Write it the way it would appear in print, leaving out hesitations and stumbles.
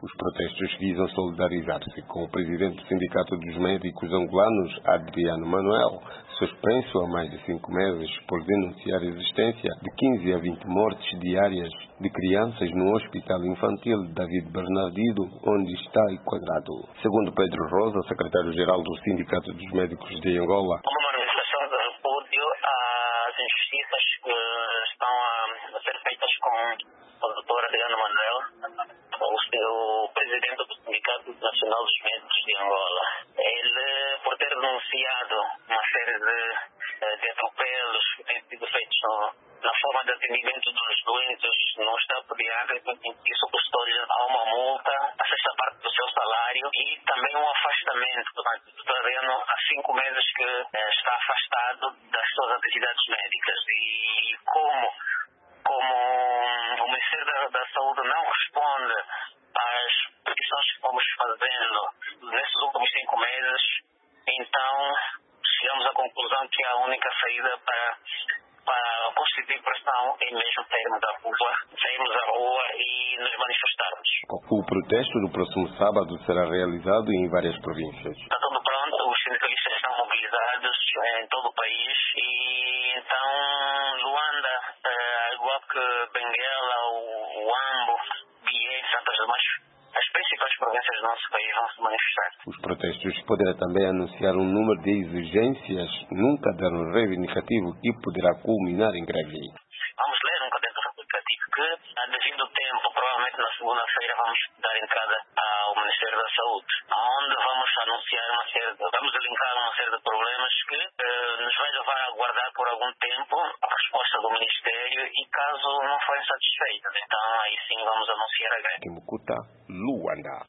Os protestos visam solidarizar-se com o presidente do Sindicato dos Médicos Angolanos, Adriano Manuel, suspenso há mais de 5 meses por denunciar a existência de 15 a 20 mortes diárias de crianças no Hospital Infantil David Bernardino, onde está enquadrado. Segundo Pedro Rosa, secretário-geral do Sindicato dos Médicos de Angola, uma manifestação de repúdio às injustiças que estão a ser feitas com o Dr. Adriano Manuel, o presidente do Sindicato Nacional dos Médicos de Angola. Ele, por ter denunciado uma série de atropelos que têm sido feitos na forma de atendimento dos doentes no estado pediátrico, isso custou-lhe a uma multa, a sexta parte do seu salário e também um afastamento. Portanto, o Dr. Adriano há 5 meses que está afastado das suas atividades médicas e como o Ministério da Saúde não responde às petições que fomos fazendo nesses últimos 5 meses, então chegamos à conclusão que a única saída para constituir pressão é mesmo sairmos à rua e nos manifestarmos. O protesto do próximo sábado será realizado em várias províncias. Está tudo pronto, os sindicalistas estão mobilizados em todo o país e então Luanda, igual que Benguela, o Huambo, Bié e tantas demais, as principais províncias do nosso país vão se manifestar. Os protestos poderão também anunciar um número de exigências num caderno reivindicativo que poderá culminar em greve. Vamos ler um caderno reivindicativo que, devido ao tempo, provavelmente na segunda-feira vamos dar entrada ao Ministério da Saúde, onde vamos anunciar vamos elencar uma série de problemas que nos vai levar a aguardar por algum tempo a resposta do Ministério e caso não forem satisfeitos, então aí sim vamos anunciar a greve. Luanda.